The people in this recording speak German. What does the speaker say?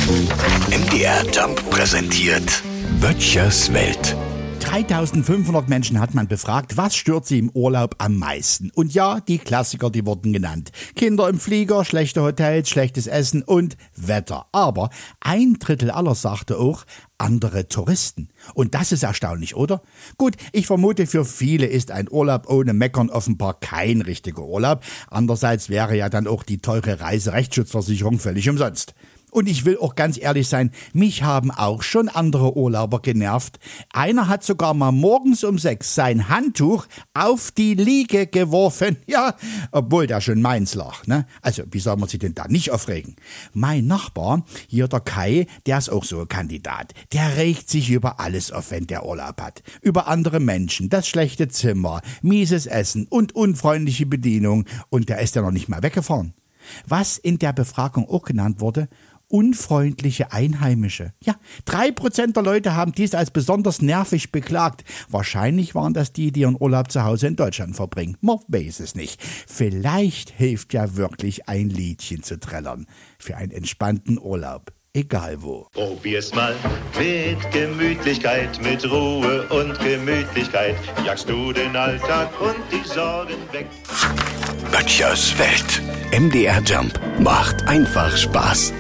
MDR Jump präsentiert Böttchers Welt. 3500 Menschen hat man befragt, was stört sie im Urlaub am meisten? Und ja, die Klassiker, die wurden genannt. Kinder im Flieger, schlechte Hotels, schlechtes Essen und Wetter. Aber 1/3 aller sagte auch, andere Touristen. Und das ist erstaunlich, oder? Gut, ich vermute, für viele ist ein Urlaub ohne Meckern offenbar kein richtiger Urlaub. Andererseits wäre ja dann auch die teure Reiserechtsschutzversicherung völlig umsonst. Und ich will auch ganz ehrlich sein, mich haben auch schon andere Urlauber genervt. Einer hat sogar mal morgens um 6 sein Handtuch auf die Liege geworfen. Ja, obwohl der schon meins lag, ne? Also, wie soll man sich denn da nicht aufregen? Mein Nachbar, hier der Kai, der ist auch so ein Kandidat. Der regt sich über alles auf, wenn der Urlaub hat. Über andere Menschen, das schlechte Zimmer, mieses Essen und unfreundliche Bedienung. Und der ist ja noch nicht mal weggefahren. Was in der Befragung auch genannt wurde: unfreundliche Einheimische. Ja, 3% der Leute haben dies als besonders nervig beklagt. Wahrscheinlich waren das die ihren Urlaub zu Hause in Deutschland verbringen. Man weiß es nicht. Vielleicht hilft ja wirklich ein Liedchen zu trällern für einen entspannten Urlaub. Egal wo. Probier's mal mit Gemütlichkeit, mit Ruhe und Gemütlichkeit. Jagst du den Alltag und die Sorgen weg. Böttchers Welt. MDR Jump macht einfach Spaß.